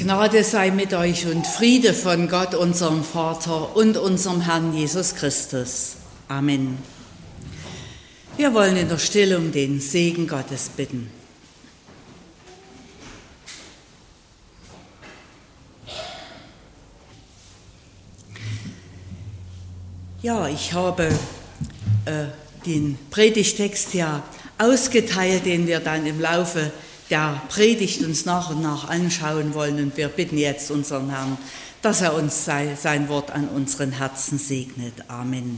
Gnade sei mit euch und Friede von Gott, unserem Vater und unserem Herrn Jesus Christus. Amen. Wir wollen in der Stille um den Segen Gottes bitten. Ja, ich habe den Predigtext ja ausgeteilt, den wir dann im Laufe der Predigt uns nach und nach anschauen wollen. Und wir bitten jetzt unseren Herrn, dass er uns sein Wort an unseren Herzen segnet. Amen.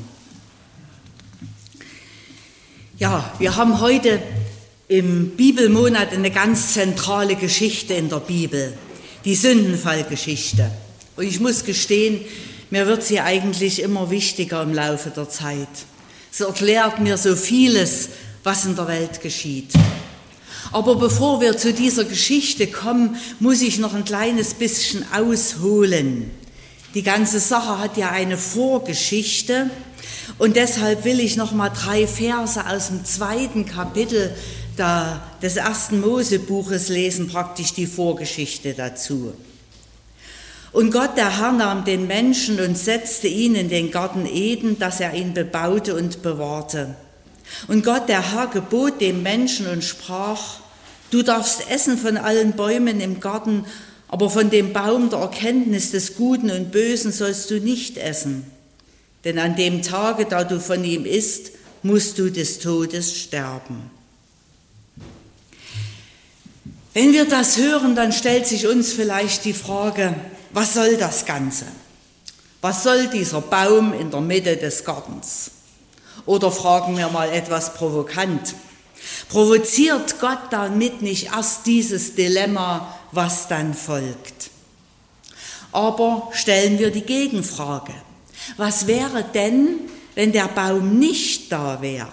Ja, wir haben heute im Bibelmonat eine ganz zentrale Geschichte in der Bibel, die Sündenfallgeschichte. Und ich muss gestehen, mir wird sie eigentlich immer wichtiger im Laufe der Zeit. Sie erklärt mir so vieles, was in der Welt geschieht. Aber bevor wir zu dieser Geschichte kommen, muss ich noch ein kleines bisschen ausholen. Die ganze Sache hat ja eine Vorgeschichte und deshalb will ich noch mal 3 Verse aus dem 2. Kapitel des 1. Mosebuches lesen, praktisch die Vorgeschichte dazu. Und Gott, der Herr, nahm den Menschen und setzte ihn in den Garten Eden, dass er ihn bebaute und bewahrte. Und Gott, der Herr, gebot dem Menschen und sprach: Du darfst essen von allen Bäumen im Garten, aber von dem Baum der Erkenntnis des Guten und Bösen sollst du nicht essen. Denn an dem Tage, da du von ihm isst, musst du des Todes sterben. Wenn wir das hören, dann stellt sich uns vielleicht die Frage: Was soll das Ganze? Was soll dieser Baum in der Mitte des Gartens? Oder fragen wir mal etwas provokant: Provoziert Gott damit nicht erst dieses Dilemma, was dann folgt? Aber stellen wir die Gegenfrage: Was wäre denn, wenn der Baum nicht da wäre?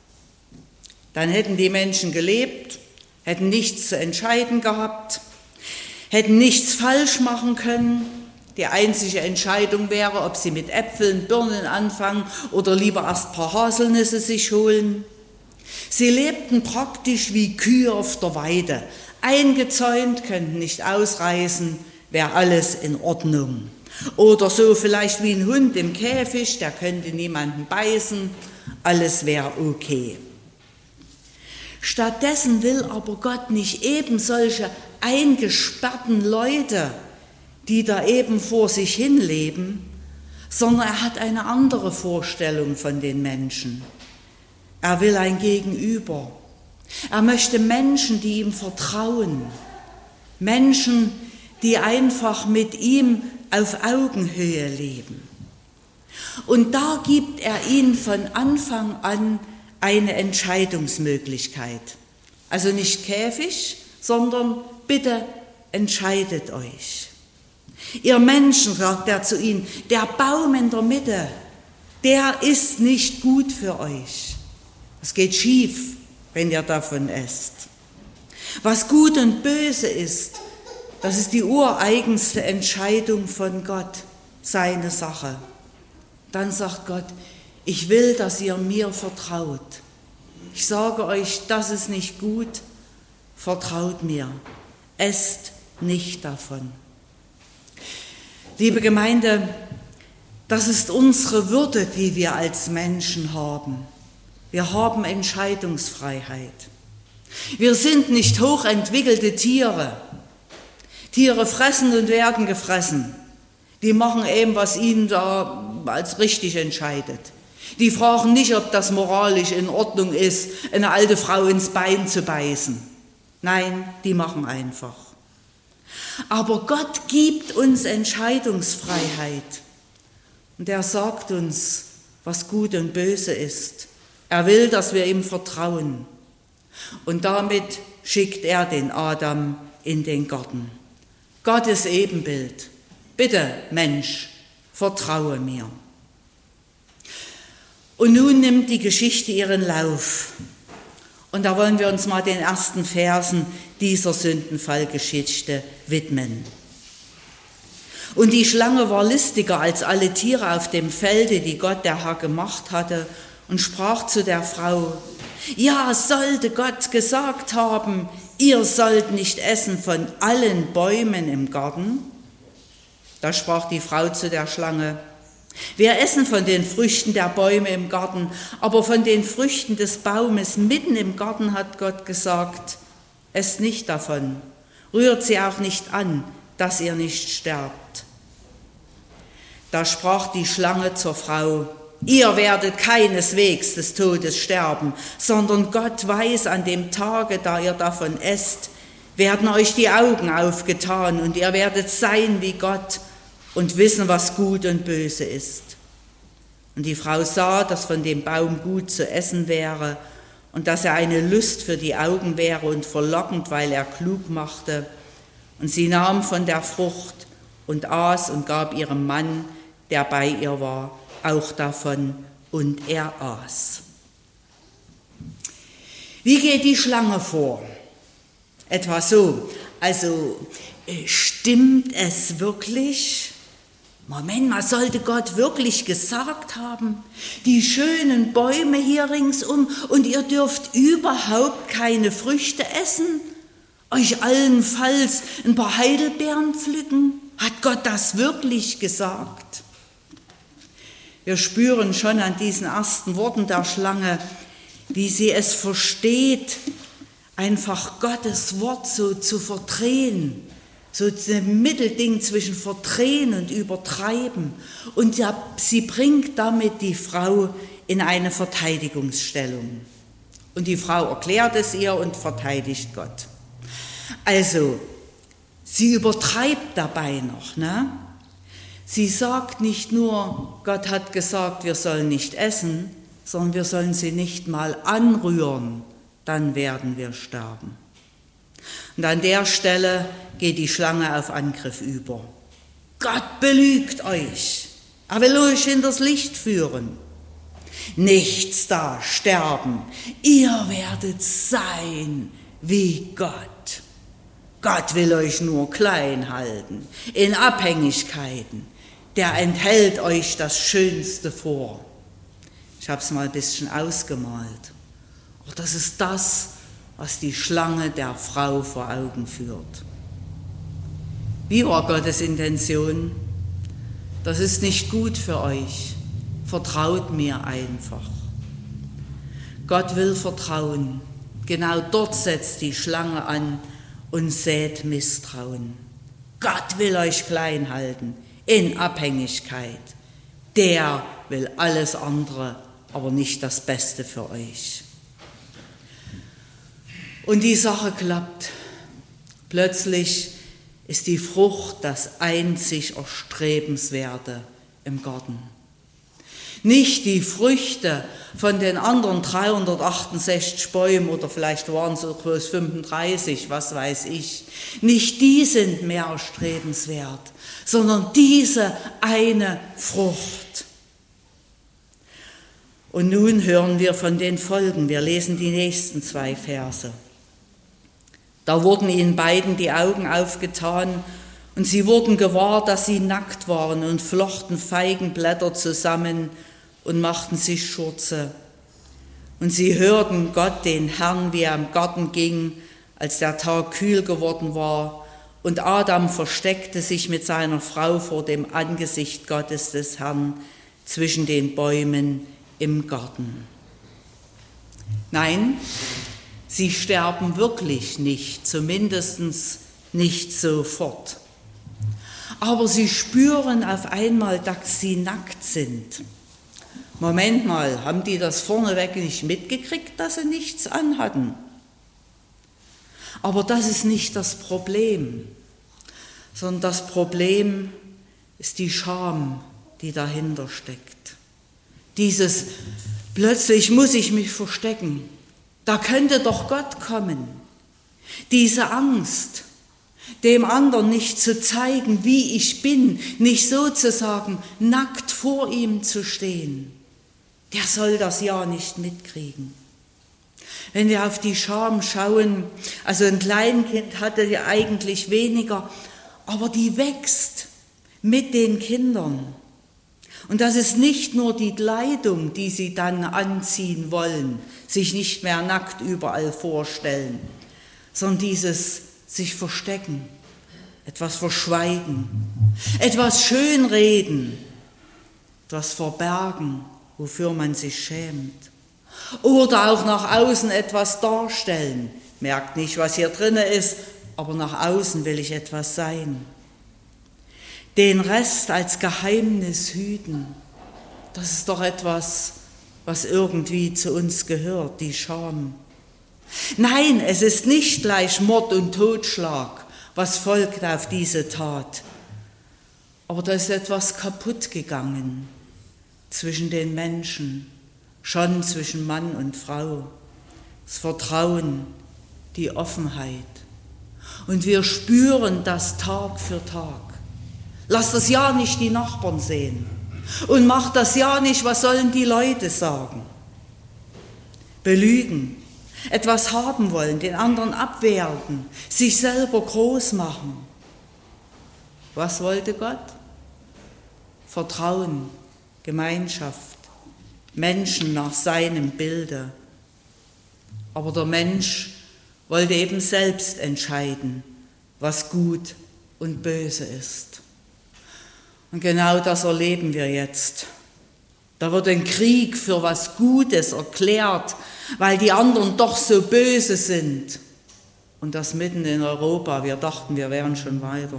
Dann hätten die Menschen gelebt, hätten nichts zu entscheiden gehabt, hätten nichts falsch machen können. Die einzige Entscheidung wäre, ob sie mit Äpfeln, Birnen anfangen oder lieber erst ein paar Haselnüsse sich holen. Sie lebten praktisch wie Kühe auf der Weide, eingezäunt, könnten nicht ausreißen, wäre alles in Ordnung. Oder so vielleicht wie ein Hund im Käfig, der könnte niemanden beißen, alles wäre okay. Stattdessen will aber Gott nicht eben solche eingesperrten Leute, die da eben vor sich hin leben, sondern er hat eine andere Vorstellung von den Menschen. Er will ein Gegenüber. Er möchte Menschen, die ihm vertrauen. Menschen, die einfach mit ihm auf Augenhöhe leben. Und da gibt er ihnen von Anfang an eine Entscheidungsmöglichkeit. Also nicht Käfig, sondern bitte entscheidet euch. Ihr Menschen, sagt er zu ihnen, der Baum in der Mitte, der ist nicht gut für euch. Es geht schief, wenn ihr davon esst. Was gut und böse ist, das ist die ureigenste Entscheidung von Gott, seine Sache. Dann sagt Gott: Ich will, dass ihr mir vertraut. Ich sage euch, das ist nicht gut, vertraut mir. Esst nicht davon. Liebe Gemeinde, das ist unsere Würde, die wir als Menschen haben. Wir haben Entscheidungsfreiheit. Wir sind nicht hochentwickelte Tiere. Tiere fressen und werden gefressen. Die machen eben, was ihnen da als richtig entscheidet. Die fragen nicht, ob das moralisch in Ordnung ist, eine alte Frau ins Bein zu beißen. Nein, die machen einfach. Aber Gott gibt uns Entscheidungsfreiheit. Und er sagt uns, was gut und böse ist. Er will, dass wir ihm vertrauen. Und damit schickt er den Adam in den Garten. Gottes Ebenbild. Bitte, Mensch, vertraue mir. Und nun nimmt die Geschichte ihren Lauf. Und da wollen wir uns mal den ersten Versen dieser Sündenfallgeschichte widmen. Und die Schlange war listiger als alle Tiere auf dem Felde, die Gott der Herr gemacht hatte, und sprach zu der Frau: Ja, sollte Gott gesagt haben, ihr sollt nicht essen von allen Bäumen im Garten? Da sprach die Frau zu der Schlange: Wir essen von den Früchten der Bäume im Garten, aber von den Früchten des Baumes mitten im Garten hat Gott gesagt: Esst nicht davon, rührt sie auch nicht an, dass ihr nicht sterbt. Da sprach die Schlange zur Frau: Ihr werdet keineswegs des Todes sterben, sondern Gott weiß, an dem Tage, da ihr davon esst, werden euch die Augen aufgetan und ihr werdet sein wie Gott und wissen, was gut und böse ist. Und die Frau sah, dass von dem Baum gut zu essen wäre und dass er eine Lust für die Augen wäre und verlockend, weil er klug machte. Und sie nahm von der Frucht und aß und gab ihrem Mann, der bei ihr war, auch davon, und er aß. Wie geht die Schlange vor? Etwa so: Also, stimmt es wirklich? Moment mal, sollte Gott wirklich gesagt haben, die schönen Bäume hier ringsum und ihr dürft überhaupt keine Früchte essen? Euch allenfalls ein paar Heidelbeeren pflücken? Hat Gott das wirklich gesagt? Wir spüren schon an diesen ersten Worten der Schlange, wie sie es versteht, einfach Gottes Wort so zu verdrehen, so ein Mittelding zwischen verdrehen und übertreiben. Und sie bringt damit die Frau in eine Verteidigungsstellung. Und die Frau erklärt es ihr und verteidigt Gott. Also, sie übertreibt dabei noch, ne? Sie sagt nicht nur, Gott hat gesagt, wir sollen nicht essen, sondern wir sollen sie nicht mal anrühren, dann werden wir sterben. Und an der Stelle geht die Schlange auf Angriff über. Gott belügt euch, er will euch hinters Licht führen. Nichts da sterben, ihr werdet sein wie Gott. Gott will euch nur klein halten, in Abhängigkeiten. Der enthält euch das Schönste vor. Ich habe es mal ein bisschen ausgemalt. Aber das ist das, was die Schlange der Frau vor Augen führt. Wie war Gottes Intention? Das ist nicht gut für euch. Vertraut mir einfach. Gott will Vertrauen. Genau dort setzt die Schlange an und sät Misstrauen. Gott will euch klein halten, in Abhängigkeit. Der will alles andere, aber nicht das Beste für euch. Und die Sache klappt. Plötzlich ist die Frucht das einzig Erstrebenswerte im Garten. Nicht die Früchte von den anderen 368 Bäumen oder vielleicht waren es so bloß 35, was weiß ich. Nicht die sind mehr erstrebenswert, sondern diese eine Frucht. Und nun hören wir von den Folgen. Wir lesen die nächsten 2 Verse. Da wurden ihnen beiden die Augen aufgetan und sie wurden gewahr, dass sie nackt waren und flochten Feigenblätter zusammen und machten sich Schurze. Und sie hörten Gott, den Herrn, wie er im Garten ging, als der Tag kühl geworden war. Und Adam versteckte sich mit seiner Frau vor dem Angesicht Gottes des Herrn zwischen den Bäumen im Garten. Nein, sie sterben wirklich nicht, zumindest nicht sofort. Aber sie spüren auf einmal, dass sie nackt sind. Moment mal, haben die das vorneweg nicht mitgekriegt, dass sie nichts anhatten? Aber das ist nicht das Problem, sondern das Problem ist die Scham, die dahinter steckt. Dieses, plötzlich muss ich mich verstecken, da könnte doch Gott kommen. Diese Angst, dem anderen nicht zu zeigen, wie ich bin, nicht sozusagen nackt vor ihm zu stehen, der soll das ja nicht mitkriegen. Wenn wir auf die Scham schauen, also ein Kleinkind hatte ja eigentlich weniger, aber die wächst mit den Kindern. Und das ist nicht nur die Kleidung, die sie dann anziehen wollen, sich nicht mehr nackt überall vorstellen, sondern dieses sich verstecken, etwas verschweigen, etwas schönreden, etwas verbergen, wofür man sich schämt. Oder auch nach außen etwas darstellen, merkt nicht, was hier drin ist, aber nach außen will ich etwas sein. Den Rest als Geheimnis hüten, das ist doch etwas, was irgendwie zu uns gehört, die Scham. Nein, es ist nicht gleich Mord und Totschlag, was folgt auf diese Tat. Aber da ist etwas kaputt gegangen zwischen den Menschen, schon zwischen Mann und Frau. Das Vertrauen, die Offenheit. Und wir spüren das Tag für Tag. Lass das ja nicht die Nachbarn sehen. Und mach das ja nicht, was sollen die Leute sagen. Belügen, etwas haben wollen, den anderen abwerten, sich selber groß machen. Was wollte Gott? Vertrauen, Gemeinschaft, Menschen nach seinem Bilde. Aber der Mensch wollte eben selbst entscheiden, was gut und böse ist. Und genau das erleben wir jetzt. Da wird ein Krieg für was Gutes erklärt, weil die anderen doch so böse sind. Und das mitten in Europa. Wir dachten, wir wären schon weiter.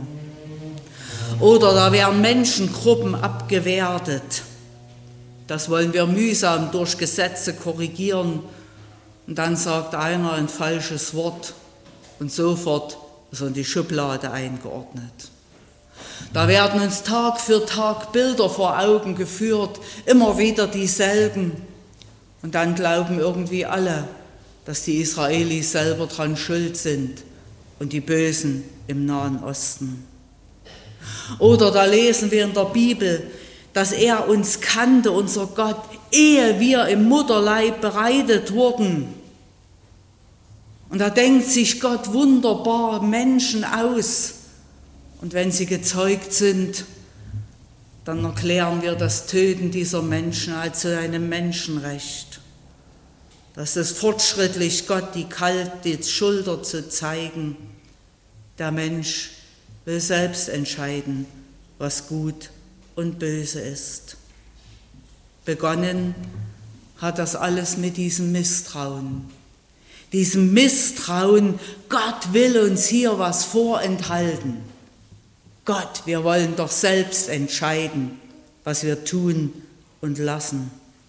Oder da werden Menschengruppen abgewertet. Das wollen wir mühsam durch Gesetze korrigieren. Und dann sagt einer ein falsches Wort und sofort ist er in die Schublade eingeordnet. Da werden uns Tag für Tag Bilder vor Augen geführt, immer wieder dieselben. Und dann glauben irgendwie alle, dass die Israelis selber dran schuld sind und die Bösen im Nahen Osten. Oder da lesen wir in der Bibel, dass er uns kannte, unser Gott, ehe wir im Mutterleib bereitet wurden. Und da denkt sich Gott wunderbar Menschen aus. Und wenn sie gezeugt sind, dann erklären wir das Töten dieser Menschen als zu einem Menschenrecht. Das ist fortschrittlich, Gott die kalte Schulter zu zeigen. Der Mensch will selbst entscheiden, was gut und böse ist. Begonnen hat das alles mit diesem Misstrauen. Diesem Misstrauen, Gott will uns hier was vorenthalten. Gott, wir wollen doch selbst entscheiden, was wir tun und lassen.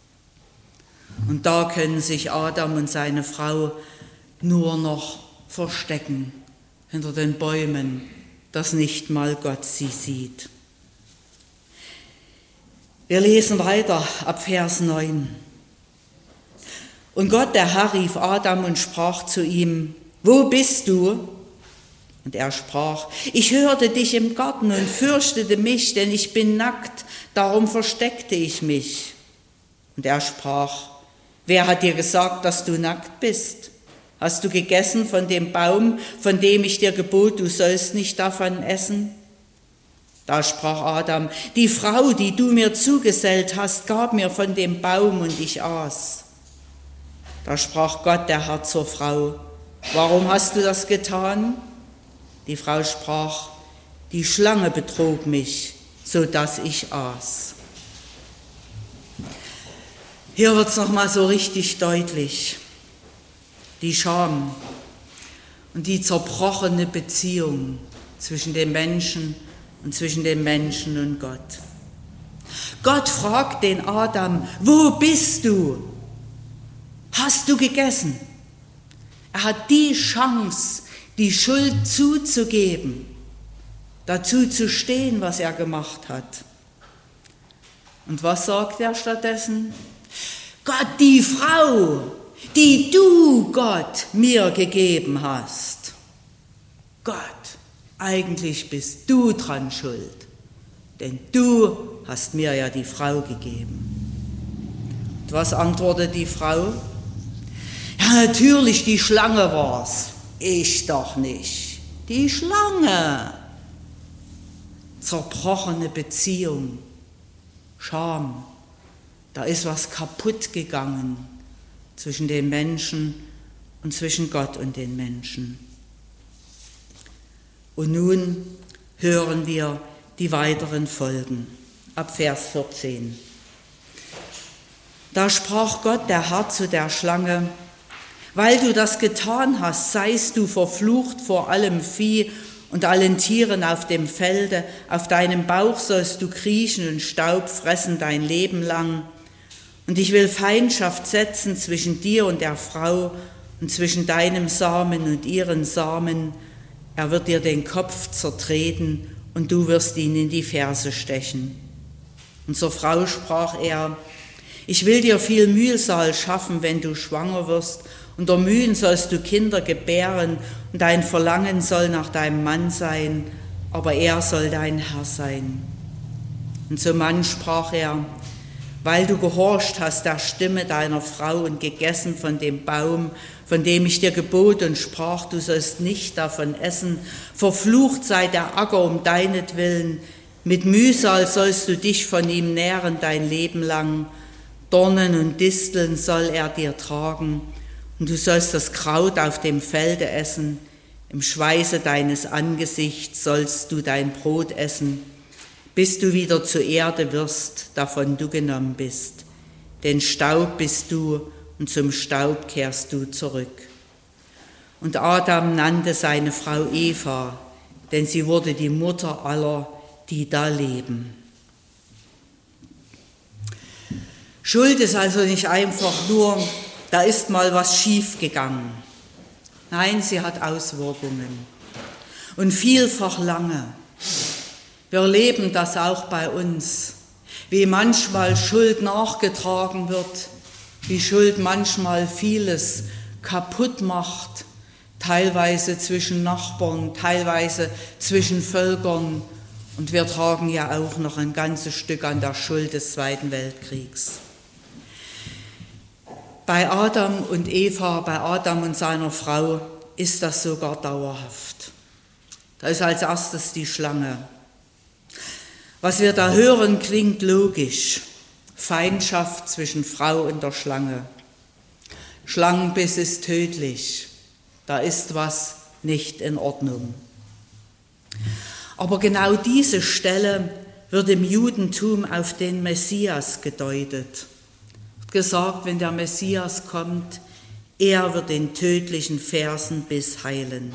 Und da können sich Adam und seine Frau nur noch verstecken hinter den Bäumen, dass nicht mal Gott sie sieht. Wir lesen weiter ab Vers 9. Und Gott, der Herr, rief Adam und sprach zu ihm, wo bist du? Und er sprach, ich hörte dich im Garten und fürchtete mich, denn ich bin nackt, darum versteckte ich mich. Und er sprach, wer hat dir gesagt, dass du nackt bist? Hast du gegessen von dem Baum, von dem ich dir gebot, du sollst nicht davon essen? Da sprach Adam, die Frau, die du mir zugesellt hast, gab mir von dem Baum und ich aß. Da sprach Gott, der Herr, zur Frau, warum hast du das getan? Die Frau sprach, die Schlange betrog mich, so dass ich aß. Hier wird es nochmal so richtig deutlich. Die Scham und die zerbrochene Beziehung zwischen dem Menschen und zwischen dem Menschen und Gott. Gott fragt den Adam, wo bist du? Hast du gegessen? Er hat die Chance, die Schuld zuzugeben, dazu zu stehen, was er gemacht hat. Und was sagt er stattdessen? Gott, die Frau, die du, Gott, mir gegeben hast. Gott, eigentlich bist du dran schuld, denn du hast mir ja die Frau gegeben. Und was antwortet die Frau? Ja, natürlich, die Schlange war's. Ich doch nicht. Die Schlange. Zerbrochene Beziehung. Scham. Da ist was kaputt gegangen zwischen den Menschen und zwischen Gott und den Menschen. Und nun hören wir die weiteren Folgen. Ab Vers 14. Da sprach Gott, der Herr, zu der Schlange: Weil du das getan hast, seist du verflucht vor allem Vieh und allen Tieren auf dem Felde. Auf deinem Bauch sollst du kriechen und Staub fressen dein Leben lang. Und ich will Feindschaft setzen zwischen dir und der Frau und zwischen deinem Samen und ihren Samen. Er wird dir den Kopf zertreten und du wirst ihn in die Ferse stechen. Und zur Frau sprach er: Ich will dir viel Mühsal schaffen, wenn du schwanger wirst. Unter Mühen sollst du Kinder gebären und dein Verlangen soll nach deinem Mann sein, aber er soll dein Herr sein. Und zum Mann sprach er: Weil du gehorcht hast der Stimme deiner Frau und gegessen von dem Baum, von dem ich dir gebot und sprach, du sollst nicht davon essen, verflucht sei der Acker um deinetwillen, mit Mühsal sollst du dich von ihm nähren dein Leben lang, Dornen und Disteln soll er dir tragen, und du sollst das Kraut auf dem Felde essen, im Schweiße deines Angesichts sollst du dein Brot essen, bis du wieder zur Erde wirst, davon du genommen bist. Denn Staub bist du, und zum Staub kehrst du zurück. Und Adam nannte seine Frau Eva, denn sie wurde die Mutter aller, die da leben. Schuld ist also nicht einfach nur, da ist mal was schief gegangen. Nein, sie hat Auswirkungen. Und vielfach lange. Wir erleben das auch bei uns, wie manchmal Schuld nachgetragen wird, wie Schuld manchmal vieles kaputt macht, teilweise zwischen Nachbarn, teilweise zwischen Völkern. Und wir tragen ja auch noch ein ganzes Stück an der Schuld des Zweiten Weltkriegs. Bei Adam und Eva, bei Adam und seiner Frau ist das sogar dauerhaft. Da ist als erstes die Schlange. Was wir da hören, klingt logisch. Feindschaft zwischen Frau und der Schlange. Schlangenbiss ist tödlich. Da ist was nicht in Ordnung. Aber genau diese Stelle wird im Judentum auf den Messias gedeutet. Gesagt, wenn der Messias kommt, er wird den tödlichen Fersenbiss heilen.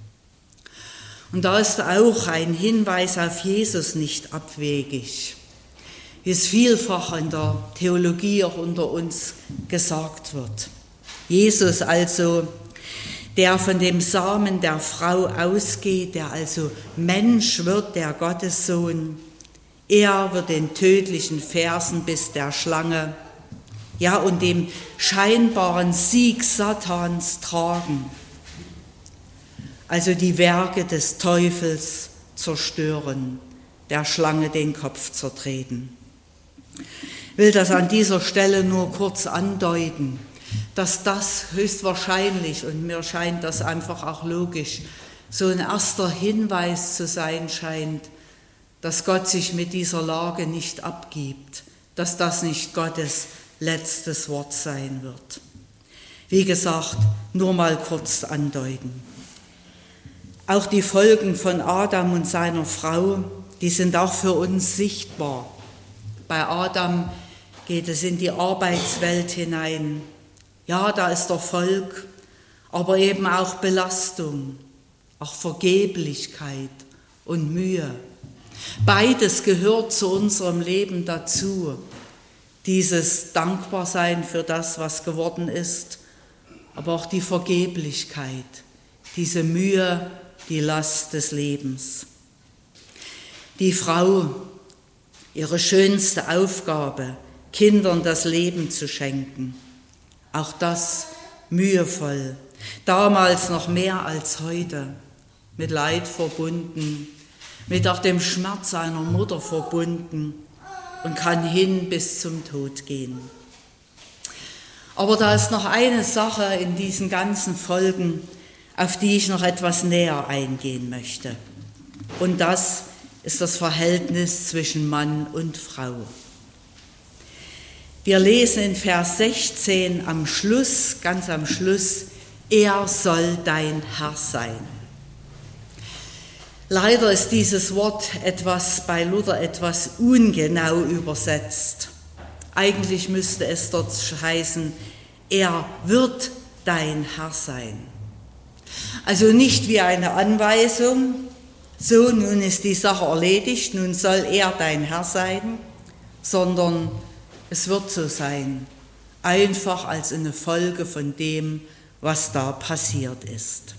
Und da ist auch ein Hinweis auf Jesus nicht abwegig, wie es vielfach in der Theologie auch unter uns gesagt wird. Jesus also, der von dem Samen der Frau ausgeht, der also Mensch wird, der Gottessohn, er wird den tödlichen Fersenbiss der Schlange, ja, und dem scheinbaren Sieg Satans tragen, also die Werke des Teufels zerstören, der Schlange den Kopf zertreten. Ich will das an dieser Stelle nur kurz andeuten, dass das höchstwahrscheinlich, und mir scheint das einfach auch logisch, so ein erster Hinweis zu sein scheint, dass Gott sich mit dieser Lage nicht abgibt, dass das nicht Gottes letztes Wort sein wird. Wie gesagt, nur mal kurz andeuten. Auch die Folgen von Adam und seiner Frau, die sind auch für uns sichtbar. Bei Adam geht es in die Arbeitswelt hinein. Ja, da ist Erfolg, aber eben auch Belastung, auch Vergeblichkeit und Mühe. Beides gehört zu unserem Leben dazu. Dieses Dankbarsein für das, was geworden ist, aber auch die Vergeblichkeit, diese Mühe, die Last des Lebens. Die Frau, ihre schönste Aufgabe, Kindern das Leben zu schenken. Auch das mühevoll, damals noch mehr als heute, mit Leid verbunden, mit auch dem Schmerz einer Mutter verbunden und kann hin bis zum Tod gehen. Aber da ist noch eine Sache in diesen ganzen Folgen, auf die ich noch etwas näher eingehen möchte. Und das ist das Verhältnis zwischen Mann und Frau. Wir lesen in Vers 16 am Schluss, ganz am Schluss, er soll dein Herr sein. Leider ist dieses Wort bei Luther etwas ungenau übersetzt. Eigentlich müsste es dort heißen, er wird dein Herr sein. Also nicht wie eine Anweisung, so nun ist die Sache erledigt, nun soll er dein Herr sein, sondern es wird so sein, einfach als eine Folge von dem, was da passiert ist.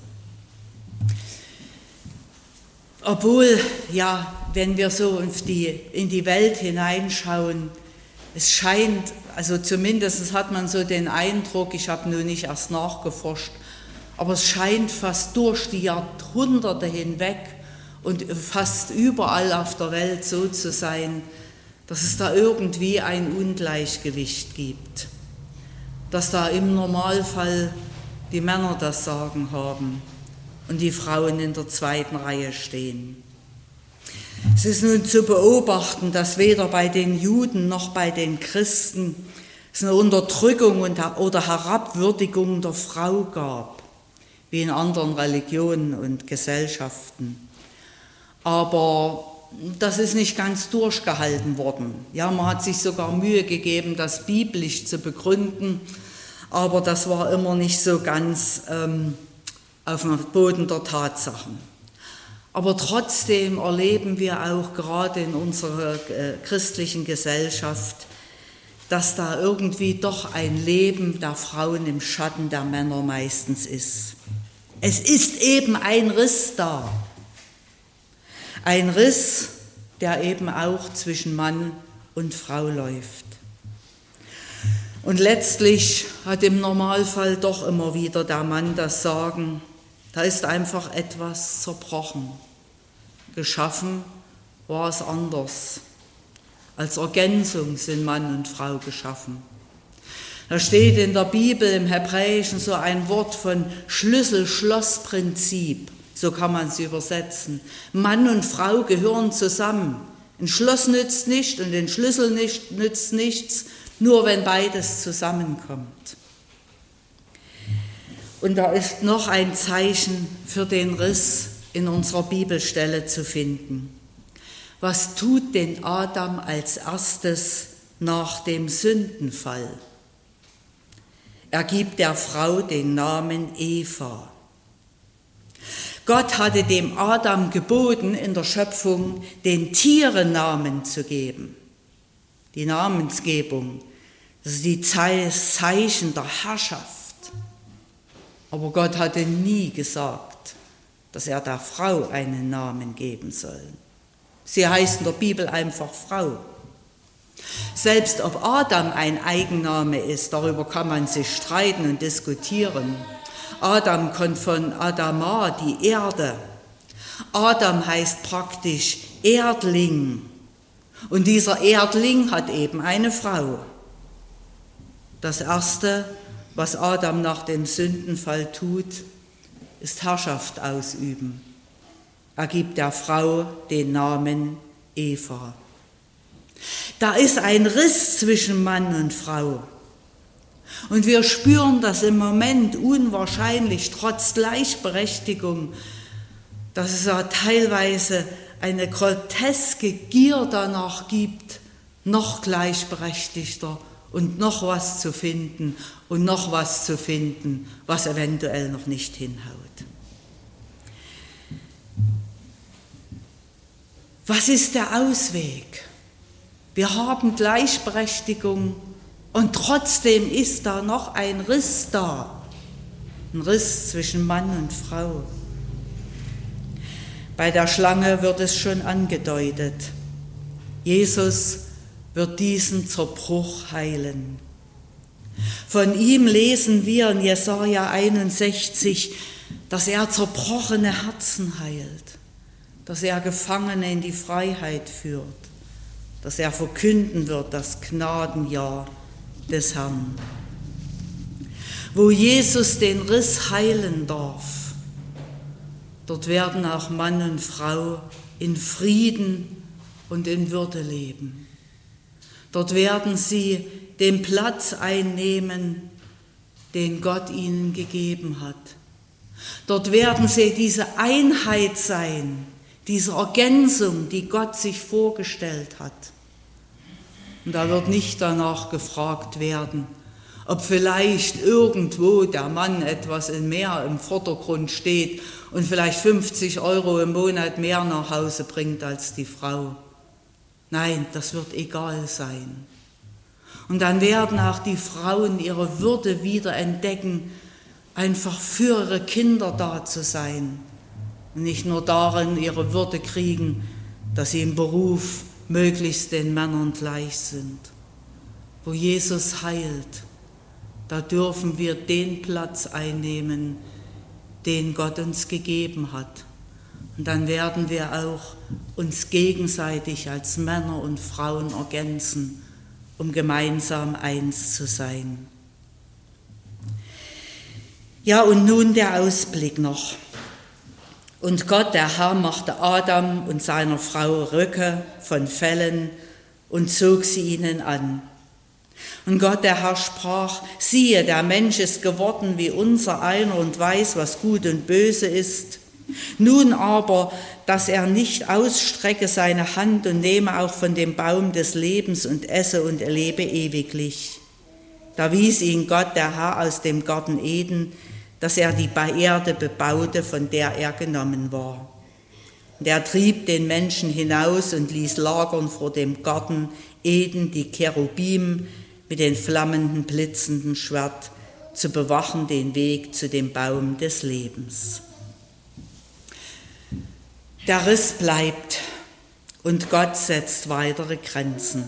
Obwohl, ja, wenn wir so in die Welt hineinschauen, es scheint, also zumindest hat man so den Eindruck, ich habe nur nicht erst nachgeforscht, aber es scheint fast durch die Jahrhunderte hinweg und fast überall auf der Welt so zu sein, dass es da irgendwie ein Ungleichgewicht gibt, dass da im Normalfall die Männer das Sagen haben und die Frauen in der zweiten Reihe stehen. Es ist nun zu beobachten, dass weder bei den Juden noch bei den Christen es eine Unterdrückung oder Herabwürdigung der Frau gab, wie in anderen Religionen und Gesellschaften. Aber das ist nicht ganz durchgehalten worden. Ja, man hat sich sogar Mühe gegeben, das biblisch zu begründen, aber das war immer nicht so ganz auf dem Boden der Tatsachen. Aber trotzdem erleben wir auch gerade in unserer christlichen Gesellschaft, dass da irgendwie doch ein Leben der Frauen im Schatten der Männer meistens ist. Es ist eben ein Riss da. Ein Riss, der eben auch zwischen Mann und Frau läuft. Und letztlich hat im Normalfall doch immer wieder der Mann das Sagen, da ist einfach etwas zerbrochen. Geschaffen war es anders. Als Ergänzung sind Mann und Frau geschaffen. Da steht in der Bibel im Hebräischen so ein Wort von Schlüssel-Schloss-Prinzip, so kann man es übersetzen. Mann und Frau gehören zusammen. Ein Schloss nützt nicht und ein Schlüssel nützt nichts, nur wenn beides zusammenkommt. Und da ist noch ein Zeichen für den Riss in unserer Bibelstelle zu finden. Was tut denn Adam als erstes nach dem Sündenfall? Er gibt der Frau den Namen Eva. Gott hatte dem Adam geboten, in der Schöpfung den Tieren Namen zu geben. Die Namensgebung, das ist die Zeichen der Herrschaft. Aber Gott hatte nie gesagt, dass er der Frau einen Namen geben soll. Sie heißt in der Bibel einfach Frau. Selbst ob Adam ein Eigenname ist, darüber kann man sich streiten und diskutieren. Adam kommt von Adama, die Erde. Adam heißt praktisch Erdling. Und dieser Erdling hat eben eine Frau. Das Erste, was Adam nach dem Sündenfall tut, ist Herrschaft ausüben. Er gibt der Frau den Namen Eva. Da ist ein Riss zwischen Mann und Frau. Und wir spüren das im Moment unwahrscheinlich, trotz Gleichberechtigung, dass es ja teilweise eine groteske Gier danach gibt, noch gleichberechtigter und noch was zu finden und noch was zu finden, was eventuell noch nicht hinhaut. Was ist der Ausweg? Wir haben Gleichberechtigung und trotzdem ist da noch ein Riss da. Ein Riss zwischen Mann und Frau. Bei der Schlange wird es schon angedeutet. Jesus wird diesen Zerbruch heilen. Von ihm lesen wir in Jesaja 61, dass er zerbrochene Herzen heilt, dass er Gefangene in die Freiheit führt, dass er verkünden wird das Gnadenjahr des Herrn. Wo Jesus den Riss heilen darf, dort werden auch Mann und Frau in Frieden und in Würde leben. Dort werden sie den Platz einnehmen, den Gott ihnen gegeben hat. Dort werden sie diese Einheit sein, diese Ergänzung, die Gott sich vorgestellt hat. Und da wird nicht danach gefragt werden, ob vielleicht irgendwo der Mann etwas mehr im Vordergrund steht und vielleicht 50 € im Monat mehr nach Hause bringt als die Frau. Nein, das wird egal sein. Und dann werden auch die Frauen ihre Würde wieder entdecken, einfach für ihre Kinder da zu sein und nicht nur darin ihre Würde kriegen, dass sie im Beruf möglichst den Männern gleich sind. Wo Jesus heilt, da dürfen wir den Platz einnehmen, den Gott uns gegeben hat. Und dann werden wir auch uns gegenseitig als Männer und Frauen ergänzen, um gemeinsam eins zu sein. Ja, und nun der Ausblick noch. Und Gott, der Herr, machte Adam und seiner Frau Röcke von Fellen und zog sie ihnen an. Und Gott, der Herr, sprach: Siehe, der Mensch ist geworden wie unser einer und weiß, was gut und böse ist. Nun aber, dass er nicht ausstrecke seine Hand und nehme auch von dem Baum des Lebens und esse und er lebe ewiglich. Da wies ihn Gott, der Herr, aus dem Garten Eden, dass er die Erde bebaute, von der er genommen war. Und er trieb den Menschen hinaus und ließ lagern vor dem Garten Eden die Cherubim mit den flammenden, blitzenden Schwert, zu bewachen den Weg zu dem Baum des Lebens. Der Riss bleibt und Gott setzt weitere Grenzen.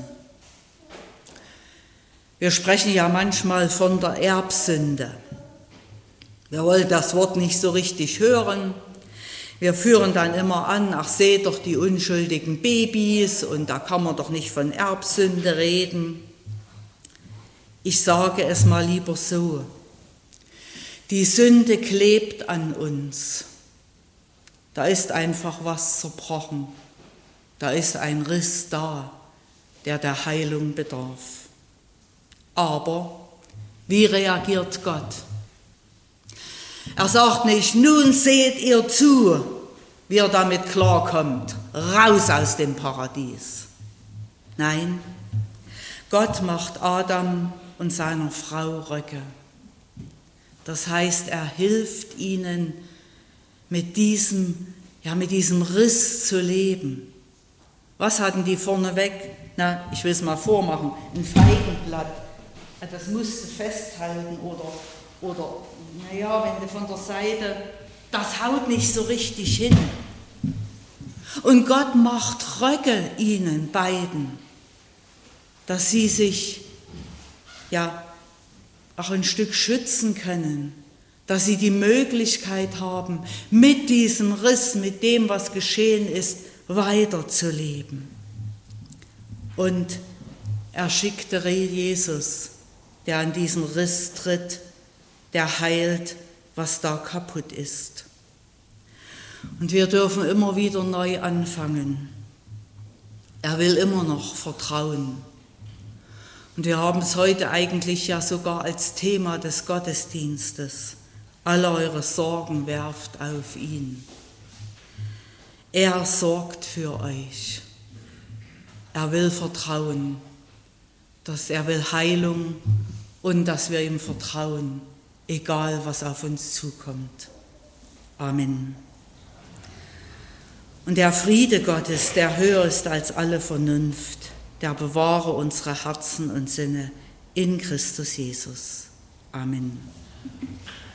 Wir sprechen ja manchmal von der Erbsünde. Wir wollen das Wort nicht so richtig hören. Wir führen dann immer an, ach, seht doch die unschuldigen Babys und da kann man doch nicht von Erbsünde reden. Ich sage es mal lieber so: Die Sünde klebt an uns. Da ist einfach was zerbrochen. Da ist ein Riss da, der Heilung bedarf. Aber wie reagiert Gott? Er sagt nicht: Nun seht ihr zu, wie er damit klarkommt, raus aus dem Paradies. Nein, Gott macht Adam und seiner Frau Röcke. Das heißt, er hilft ihnen, mit diesem Riss zu leben. Was hatten die vorneweg? Na, ich will es mal vormachen. Ein Feigenblatt, das musst du festhalten oder naja, wenn du von der Seite, das haut nicht so richtig hin. Und Gott macht Röcke ihnen beiden, dass sie sich ja auch ein Stück schützen können, dass sie die Möglichkeit haben, mit diesem Riss, mit dem, was geschehen ist, weiterzuleben. Und er schickte Jesus, der an diesen Riss tritt, der heilt, was da kaputt ist. Und wir dürfen immer wieder neu anfangen. Er will immer noch vertrauen. Und wir haben es heute eigentlich ja sogar als Thema des Gottesdienstes. Alle eure Sorgen werft auf ihn. Er sorgt für euch. Er will Vertrauen, dass er will Heilung und dass wir ihm vertrauen, egal was auf uns zukommt. Amen. Und der Friede Gottes, der höher ist als alle Vernunft, der bewahre unsere Herzen und Sinne in Christus Jesus. Amen.